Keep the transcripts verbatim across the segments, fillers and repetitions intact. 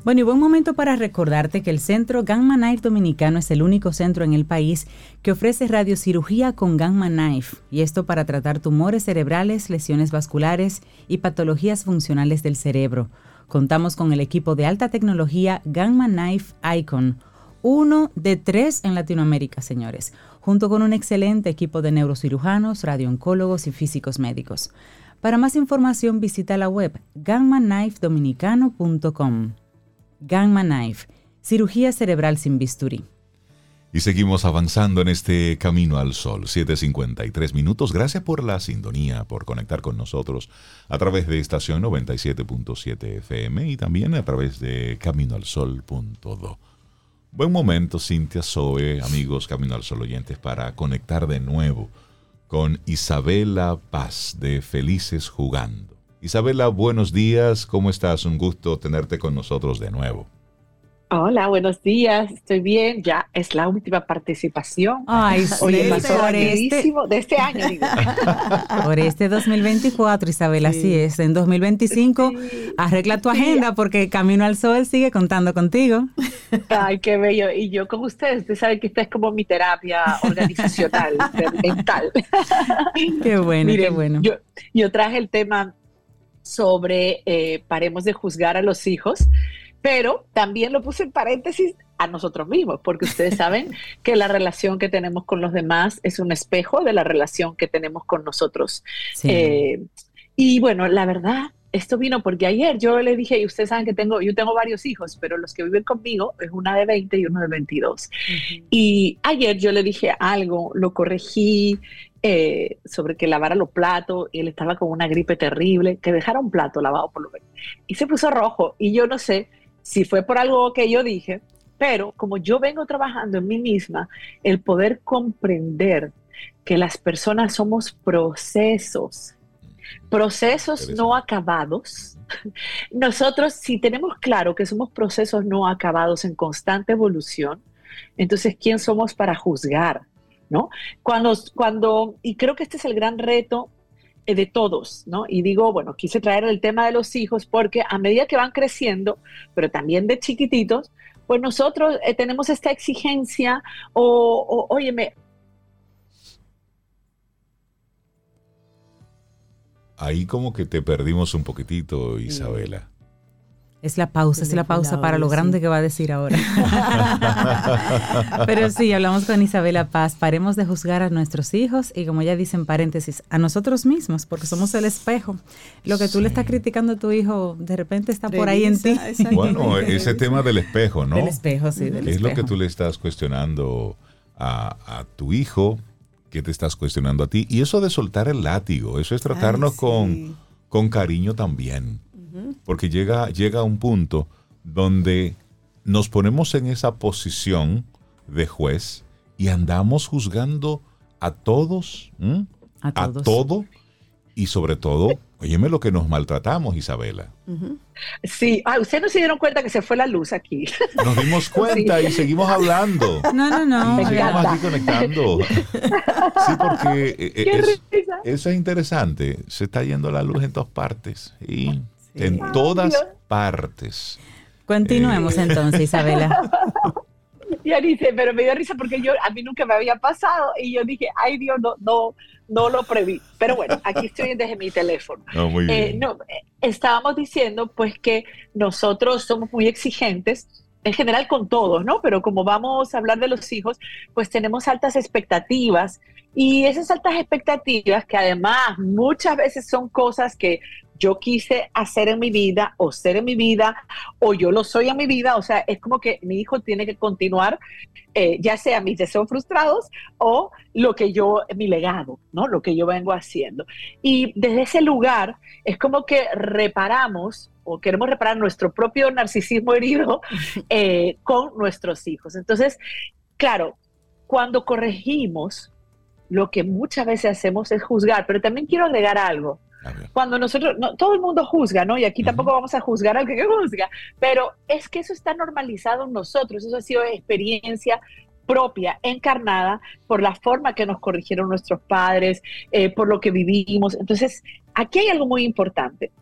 Bueno, y buen momento para recordarte que el Centro Gamma Knife Dominicano es el único centro en el país que ofrece radiocirugía con Gamma Knife, y esto para tratar tumores cerebrales, lesiones vasculares y patologías funcionales del cerebro. Contamos con el equipo de alta tecnología Gamma Knife Icon, uno de tres en Latinoamérica, señores, junto con un excelente equipo de neurocirujanos, radiooncólogos y físicos médicos. Para más información visita la web gamma knife dominicano punto com. Gamma Knife, cirugía cerebral sin bisturí. Y seguimos avanzando en este camino al sol, siete cincuenta y tres minutos. Gracias por la sintonía, por conectar con nosotros a través de estación noventa y siete punto siete F M y también a través de camino al sol punto do. Buen momento, Cintia, Zoe, amigos Camino al Sol oyentes, para conectar de nuevo con Isabela Paz de Felices Jugando. Isabela, buenos días, ¿cómo estás? Un gusto tenerte con nosotros de nuevo. Hola, buenos días, estoy bien, ya es la última participación. Ay, Oye, sí, pasó por rapidísimo, este, de este año, digo. por este dos mil veinticuatro, Isabela, Sí. así es. En dos mil veinticinco, Sí. arregla tu Sí. agenda porque Camino al Sol sigue contando contigo. Ay, qué bello. Y yo con ustedes, ustedes saben que esta es como mi terapia organizacional, mental. Qué bueno, Miren, qué bueno. Yo, yo traje el tema sobre eh, paremos de juzgar a los hijos, pero también lo puse en paréntesis a nosotros mismos, porque ustedes saben que la relación que tenemos con los demás es un espejo de la relación que tenemos con nosotros. Sí. Eh, y bueno, la verdad, esto vino porque ayer yo le dije, y ustedes saben que tengo, yo tengo varios hijos, pero los que viven conmigo es una de veinte y uno de veintidós. Uh-huh. Y ayer yo le dije algo, lo corregí, Eh, sobre que lavara los platos, y él estaba con una gripe terrible, que dejara un plato lavado por lo menos. Y se puso rojo, y yo no sé si fue por algo que yo dije, pero como yo vengo trabajando en mí misma, el poder comprender que las personas somos procesos, procesos no acabados. Nosotros, si tenemos claro que somos procesos no acabados en constante evolución, entonces, ¿quién somos para juzgar? ¿No? Cuando, cuando, y creo que este es el gran reto eh, de todos, ¿no? Y digo, bueno, quise traer el tema de los hijos porque a medida que van creciendo, pero también de chiquititos, pues nosotros eh, tenemos esta exigencia o, o, óyeme. Ahí como que te perdimos un poquitito, Isabela. Es la pausa, es la pausa para lo grande que va a decir ahora. Pero sí, hablamos con Isabela Paz. Paremos de juzgar a nuestros hijos y, como ella dice en paréntesis, a nosotros mismos, porque somos el espejo. Lo que tú sí. le estás criticando a tu hijo, de repente está Revisa, por ahí en ti. Bueno, ese tema del espejo, ¿no? Del espejo, sí, del ¿Qué espejo. es lo que tú le estás cuestionando a, a tu hijo? ¿Qué te estás cuestionando a ti? Y eso de soltar el látigo, eso es tratarnos Ay, sí. con, con cariño también. Porque llega, llega un punto donde nos ponemos en esa posición de juez y andamos juzgando a todos, ¿m? a, todos. a todo y sobre todo, óyeme lo que nos maltratamos, Isabela. Uh-huh. Sí, ah, ustedes no se dieron cuenta que se fue la luz aquí. Nos dimos cuenta sí. y seguimos hablando. No, no, no. Y seguimos aquí conectando. Sí, porque es, eso es interesante. Se está yendo la luz en todas partes y Sí. En todas Dios. partes. Continuemos eh. entonces, Isabela. Ya dice, pero me dio risa porque yo a mí nunca me había pasado y yo dije, ay Dios, no, no, no lo preví. Pero bueno, aquí estoy desde mi teléfono. No, muy bien. Eh, no, estábamos diciendo pues que nosotros somos muy exigentes en general con todos, ¿no? Pero como vamos a hablar de los hijos, pues tenemos altas expectativas y esas altas expectativas que además muchas veces son cosas que yo quise hacer en mi vida o ser en mi vida o yo lo soy en mi vida, o sea, es como que mi hijo tiene que continuar, eh, ya sea mis deseos frustrados o lo que yo, mi legado, ¿no? Lo que yo vengo haciendo. Y desde ese lugar es como que reparamos o queremos reparar nuestro propio narcisismo herido eh, con nuestros hijos. Entonces, claro, cuando corregimos, lo que muchas veces hacemos es juzgar, pero también quiero agregar algo. Cuando nosotros, no, todo el mundo juzga, ¿no? Y aquí uh-huh. tampoco vamos a juzgar al que juzga, pero es que eso está normalizado en nosotros, eso ha sido experiencia propia, encarnada por la forma que nos corrigieron nuestros padres, eh, por lo que vivimos. Entonces, aquí hay algo muy importante.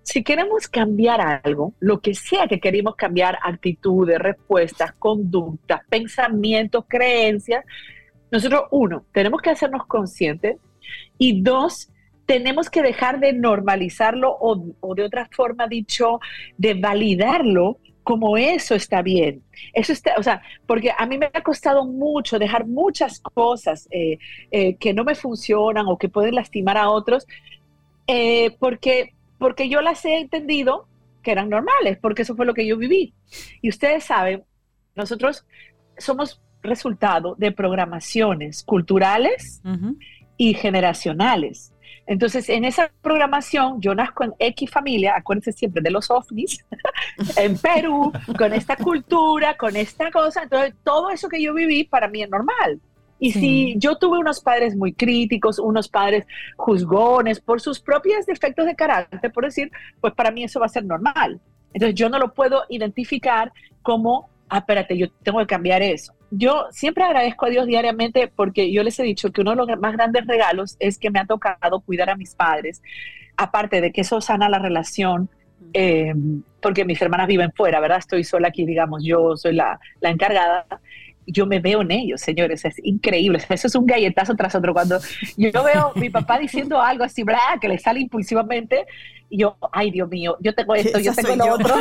si queremos cambiar algo, lo que sea que queremos cambiar, actitudes, respuestas, conductas, pensamientos, creencias, nosotros, uno, tenemos que hacernos conscientes y dos, tenemos que dejar de normalizarlo o, o de otra forma dicho, de validarlo como eso está bien. Eso está, o sea, porque a mí me ha costado mucho dejar muchas cosas eh, eh, que no me funcionan o que pueden lastimar a otros, eh, porque, porque yo las he entendido que eran normales, porque eso fue lo que yo viví. Y ustedes saben, nosotros somos resultado de programaciones culturales uh-huh. y generacionales. Entonces, en esa programación, yo nazco en X familia, acuérdense siempre de los ovnis, en Perú, con esta cultura, con esta cosa. Entonces, todo eso que yo viví para mí es normal. Y sí. si yo tuve unos padres muy críticos, unos padres juzgones por sus propios defectos de carácter, por decir, pues para mí eso va a ser normal. Entonces, yo no lo puedo identificar como, ah, espérate, yo tengo que cambiar eso. Yo siempre agradezco a Dios diariamente porque yo les he dicho que uno de los más grandes regalos es que me ha tocado cuidar a mis padres, aparte de que eso sana la relación, eh, porque mis hermanas viven fuera, ¿verdad? Estoy sola aquí, digamos, yo soy la, la encargada. Yo me veo en ellos, señores, es increíble. Eso es un galletazo tras otro. Cuando yo veo a mi papá diciendo algo así, bla, que le sale impulsivamente, y yo, ay, Dios mío, yo tengo esto, yo tengo lo yo. otro.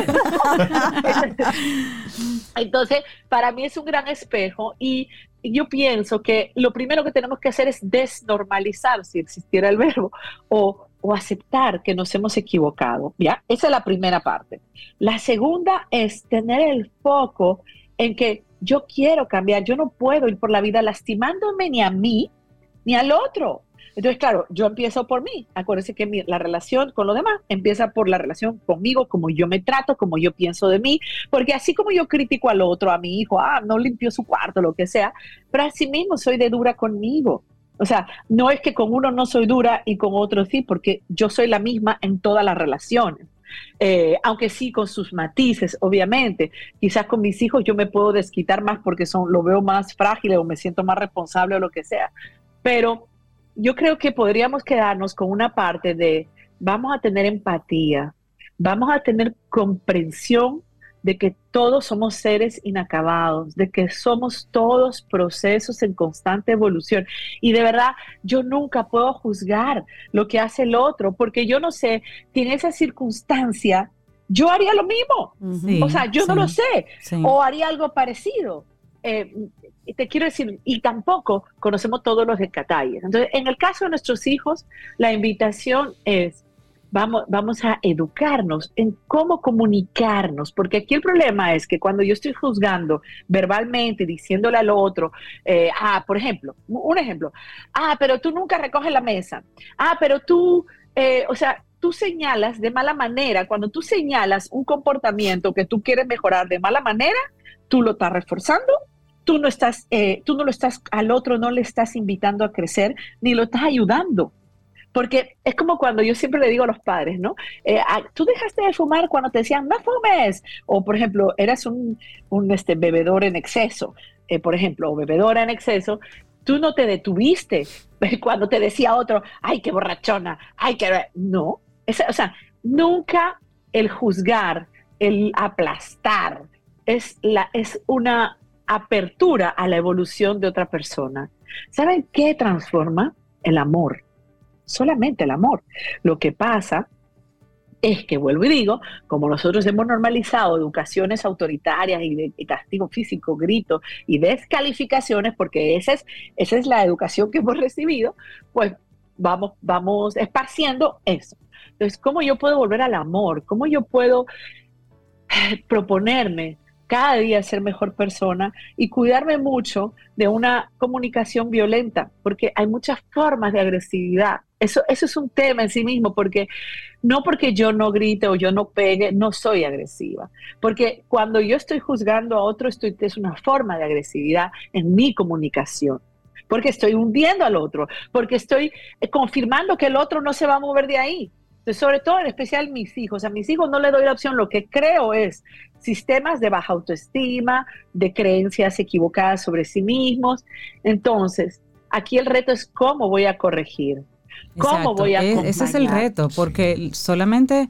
Entonces, para mí es un gran espejo y yo pienso que lo primero que tenemos que hacer es desnormalizar, si existiera el verbo, o, o aceptar que nos hemos equivocado, ¿ya? Esa es la primera parte. La segunda es tener el foco en que yo quiero cambiar, yo no puedo ir por la vida lastimándome ni a mí ni al otro. Entonces, claro, yo empiezo por mí. Acuérdense que mi, la relación con los demás empieza por la relación conmigo, como yo me trato, como yo pienso de mí, porque así como yo critico al otro, a mi hijo, ah, no limpió su cuarto, lo que sea, pero así mismo soy de dura conmigo. O sea, no es que con uno no soy dura y con otro sí, porque yo soy la misma en todas las relaciones. Eh, aunque sí con sus matices, obviamente. Quizás con mis hijos yo me puedo desquitar más porque son, lo veo más frágil o me siento más responsable o lo que sea. Pero yo creo que podríamos quedarnos con una parte de vamos a tener empatía, vamos a tener comprensión de que todos somos seres inacabados, de que somos todos procesos en constante evolución. Y de verdad, yo nunca puedo juzgar lo que hace el otro, porque yo no sé, si en esa circunstancia yo haría lo mismo. Sí, o sea, yo sí, no lo sé, sí. o haría algo parecido. Eh, te quiero decir, y tampoco conocemos todos los detalles. Entonces, en el caso de nuestros hijos, la invitación es, Vamos, vamos a educarnos en cómo comunicarnos, porque aquí el problema es que cuando yo estoy juzgando verbalmente, diciéndole al otro, eh, ah, por ejemplo, un ejemplo, ah, pero tú nunca recoges la mesa, ah, pero tú, eh, o sea, tú señalas de mala manera, cuando tú señalas un comportamiento que tú quieres mejorar de mala manera, tú lo estás reforzando, tú no estás, eh, tú no lo estás, al otro no le estás invitando a crecer, ni lo estás ayudando. Porque es como cuando yo siempre le digo a los padres, ¿no? Eh, tú dejaste de fumar cuando te decían, no fumes. O, por ejemplo, eras un, un este, bebedor en exceso, eh, por ejemplo, o bebedora en exceso. Tú no te detuviste cuando te decía otro, ay, qué borrachona, ay, qué... No, es, o sea, nunca el juzgar, el aplastar, es, la, es una apertura a la evolución de otra persona. ¿Saben qué transforma? El amor. Solamente el amor. Lo que pasa es que, vuelvo y digo, como nosotros hemos normalizado educaciones autoritarias y de y castigo físico, gritos y descalificaciones, porque esa es, esa es la educación que hemos recibido, pues vamos, vamos esparciendo eso. Entonces, ¿cómo yo puedo volver al amor? ¿Cómo yo puedo proponerme cada día ser mejor persona y cuidarme mucho de una comunicación violenta? Porque hay muchas formas de agresividad. Eso, eso es un tema en sí mismo, porque no porque yo no grite o yo no pegue, no soy agresiva. Porque cuando yo estoy juzgando a otro, estoy, es una forma de agresividad en mi comunicación. Porque estoy hundiendo al otro, porque estoy confirmando que el otro no se va a mover de ahí. Entonces, sobre todo, en especial mis hijos. A mis hijos no les doy la opción. Lo que creo es sistemas de baja autoestima, de creencias equivocadas sobre sí mismos. Entonces, aquí el reto es cómo voy a corregir. ¿Cómo Exacto. voy a acompañar? Ese es el reto, porque solamente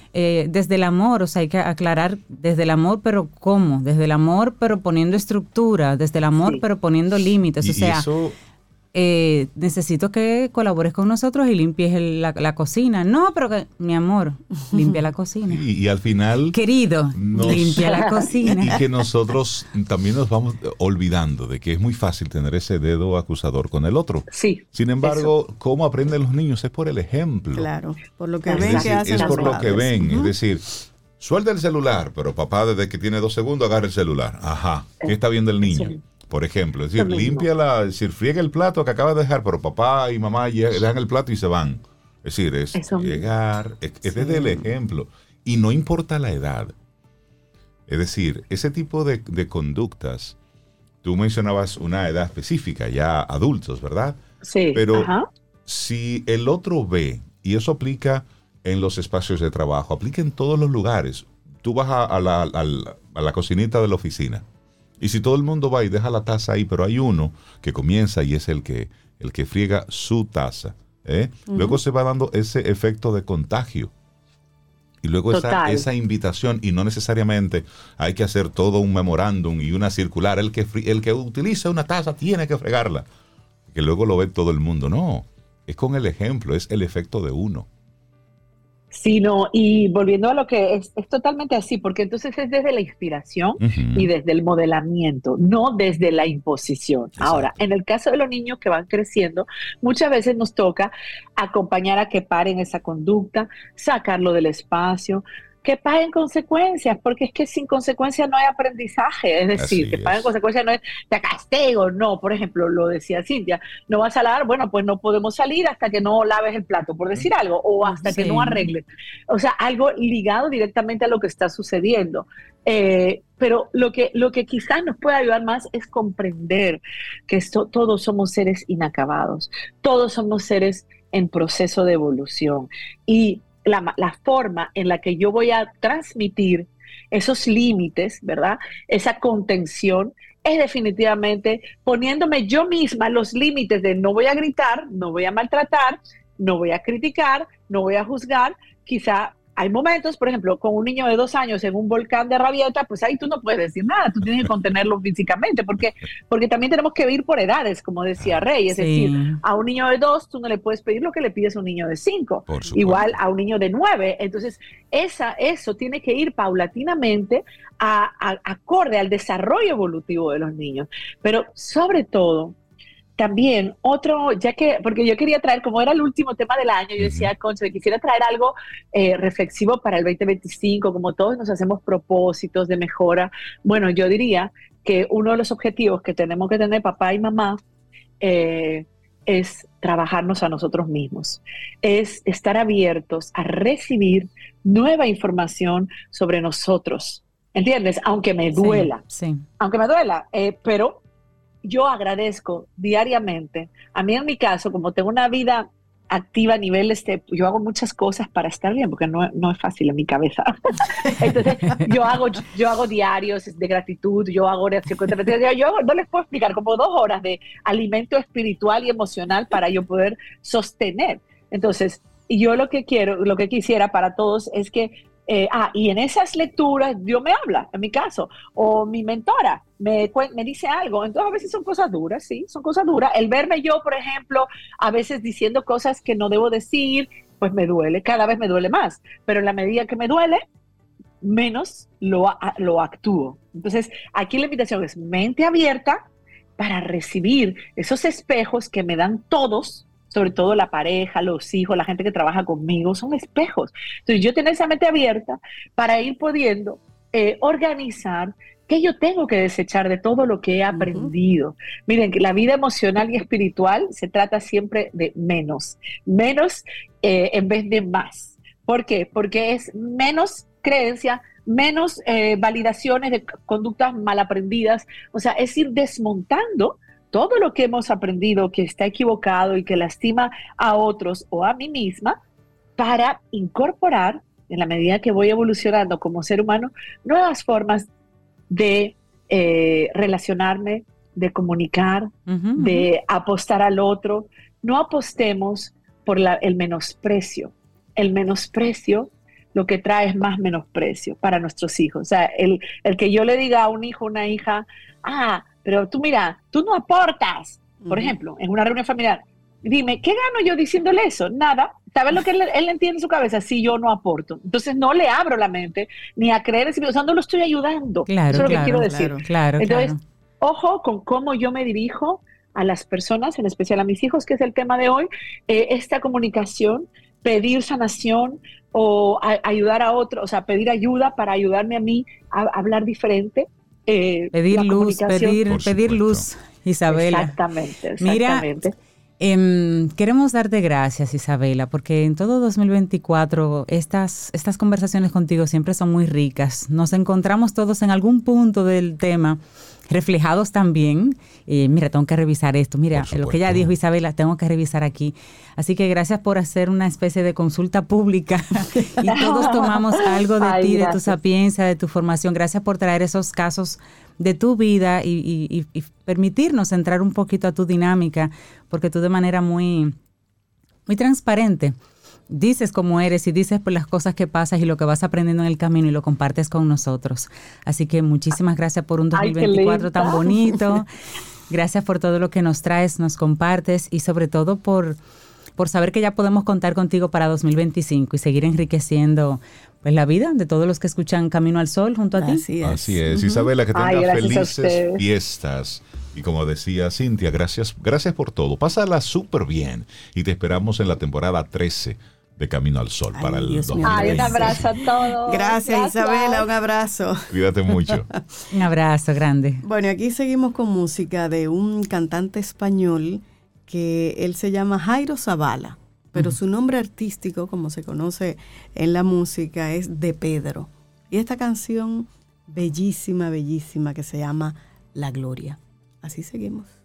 eh, desde el amor, o sea, hay que aclarar desde el amor, pero ¿cómo? Desde el amor, pero poniendo estructura, desde el amor, sí. pero poniendo límites, y, o sea... Y eso... Eh, necesito que colabores con nosotros y limpies el, la, la cocina. No, pero que, mi amor, limpia la cocina. Y, y al final... Querido, nos, limpia la cocina. Y, y que nosotros también nos vamos olvidando de que es muy fácil tener ese dedo acusador con el otro. Sí. Sin embargo, eso. ¿cómo aprenden los niños? Es por el ejemplo. Claro, por lo que es ven decir, que hacen es los por lo padres. que ven. Uh-huh. Es decir, suelta el celular, pero papá desde que tiene dos segundos agarra el celular. Ajá. ¿Qué está viendo el niño? Sí. Por ejemplo, es decir, limpia la, es decir, friega el plato que acaba de dejar, pero papá y mamá dejan el plato y se van. Es decir, es Eso llegar, es, es desde sí. el ejemplo. Y no importa la edad. Es decir, ese tipo de, de conductas, tú mencionabas una edad específica, ya adultos, ¿verdad? Sí. Pero Ajá. si el otro ve, y eso aplica en los espacios de trabajo, aplica en todos los lugares. Tú vas a, a, la, a, la, a la cocinita de la oficina. Y si todo el mundo va y deja la taza ahí, pero hay uno que comienza y es el que, el que friega su taza, ¿eh? Uh-huh. Luego se va dando ese efecto de contagio. Y luego esa, esa invitación, y no necesariamente hay que hacer todo un memorándum y una circular. El que, el que utiliza una taza tiene que fregarla. Que luego lo ve todo el mundo. No, es con el ejemplo, es el efecto de uno. Sí, no, y volviendo a lo que es, es totalmente así, porque entonces es desde la inspiración uh-huh. y desde el modelamiento, no desde la imposición. Exacto. Ahora, en el caso de los niños que van creciendo, muchas veces nos toca acompañar a que paren esa conducta, sacarlo del espacio, que paguen consecuencias, porque es que sin consecuencias no hay aprendizaje, es decir, Así que paguen es. consecuencias no es te castigo, no, por ejemplo, lo decía Cintia, no vas a lavar, bueno, pues no podemos salir hasta que no laves el plato, por decir algo, o hasta sí. que no arregles, o sea, algo ligado directamente a lo que está sucediendo, eh, pero lo que, lo que quizás nos puede ayudar más es comprender que esto, todos somos seres inacabados, todos somos seres en proceso de evolución, y La, la forma en la que yo voy a transmitir esos límites, ¿verdad? Esa contención es definitivamente poniéndome yo misma los límites de no voy a gritar, no voy a maltratar, no voy a criticar, no voy a juzgar. Quizá hay momentos, por ejemplo, con un niño de dos años en un volcán de rabieta, pues ahí tú no puedes decir nada, tú tienes que contenerlo físicamente, porque, porque también tenemos que ir por edades, como decía Rey, es sí. decir, a un niño de dos tú no le puedes pedir lo que le pides a un niño de cinco, igual a un niño de nueve, entonces esa, eso tiene que ir paulatinamente a, a, acorde al desarrollo evolutivo de los niños, pero sobre todo, también otro, ya que, porque yo quería traer, como era el último tema del año, yo decía, concho, quisiera traer algo eh, reflexivo para el veinte veinticinco, como todos nos hacemos propósitos de mejora. Bueno, yo diría que uno de los objetivos que tenemos que tener papá y mamá eh, es trabajarnos a nosotros mismos, es estar abiertos a recibir nueva información sobre nosotros, ¿entiendes? Aunque me duela, sí, sí. aunque me duela, eh, pero yo agradezco diariamente. A mí en mi caso, como tengo una vida activa a nivel, este, yo hago muchas cosas para estar bien, porque no, no es fácil en mi cabeza. Entonces, yo hago, yo hago diarios de gratitud, yo hago oración contra yo, yo no les puedo explicar, como dos horas de alimento espiritual y emocional para yo poder sostener. Entonces, yo lo que quiero, lo que quisiera para todos es que Eh, ah, y en esas lecturas Dios me habla, en mi caso, o mi mentora me, me dice algo, entonces a veces son cosas duras, sí, son cosas duras. El verme yo, por ejemplo, a veces diciendo cosas que no debo decir, pues me duele, cada vez me duele más, pero en la medida que me duele, menos lo, lo actúo. Entonces, aquí la invitación es mente abierta para recibir esos espejos que me dan todos, sobre todo la pareja, los hijos, la gente que trabaja conmigo, son espejos. Entonces yo tener esa mente abierta para ir pudiendo eh, organizar qué yo tengo que desechar de todo lo que he aprendido. Uh-huh. Miren, que la vida emocional y espiritual se trata siempre de menos, menos eh, en vez de más. ¿Por qué? Porque es menos creencia, menos eh, validaciones de conductas mal aprendidas, o sea, es ir desmontando todo lo que hemos aprendido que está equivocado y que lastima a otros o a mí misma, para incorporar, en la medida que voy evolucionando como ser humano, nuevas formas de eh, relacionarme, de comunicar, uh-huh, de apostar al otro. No apostemos por la, el menosprecio. El menosprecio lo que trae es más menosprecio para nuestros hijos. O sea, el, el que yo le diga a un hijo, una hija, ah, pero tú mira, tú no aportas, por uh-huh. ejemplo, en una reunión familiar, dime, ¿qué gano yo diciéndole eso? Nada. ¿Sabes lo que él, él entiende en su cabeza? Si yo no aporto. Entonces no le abro la mente ni a creer, o sea, no lo estoy ayudando. Claro, Eso es lo claro, que quiero decir. Claro, claro, Entonces, claro. ojo con cómo yo me dirijo a las personas, en especial a mis hijos, que es el tema de hoy, eh, esta comunicación, pedir sanación o a, ayudar a otro, o sea, pedir ayuda para ayudarme a mí a, a hablar diferente. Eh, pedir luz, pedir, pedir luz, Isabela. Exactamente, Mira, exactamente. eh, queremos darte gracias, Isabela, porque en todo dos mil veinticuatro estas, estas conversaciones contigo siempre son muy ricas. Nos encontramos todos en algún punto del tema, reflejados también. Eh, mira, tengo que revisar esto. Mira, lo que ella dijo, Isabela, tengo que revisar aquí. Así que gracias por hacer una especie de consulta pública y todos tomamos algo de Ay, ti, gracias. De tu sapiencia, de tu formación. Gracias por traer esos casos de tu vida y, y, y permitirnos entrar un poquito a tu dinámica, porque tú de manera muy, muy transparente dices cómo eres y dices por las cosas que pasas y lo que vas aprendiendo en el camino y lo compartes con nosotros. Así que muchísimas gracias por un dos mil veinticuatro Ay, tan bonito. Gracias por todo lo que nos traes, nos compartes y sobre todo por, por saber que ya podemos contar contigo para dos mil veinticinco y seguir enriqueciendo pues la vida de todos los que escuchan Camino al Sol junto a ti. Así es. Así es. Uh-huh. Isabela, que tengas felices fiestas. Y como decía Cintia, gracias, gracias por todo. Pásala súper bien y te esperamos en la temporada trece de Camino al Sol. Ay, para el dos mil veinte. Ay, un abrazo a todos. Gracias, Gracias, Isabela, un abrazo. Cuídate mucho. Un abrazo grande. Bueno, aquí seguimos con música de un cantante español que él se llama Jairo Zavala, pero uh-huh. su nombre artístico, como se conoce en la música, es De Pedro. Y esta canción bellísima, bellísima, que se llama La Gloria. Así seguimos.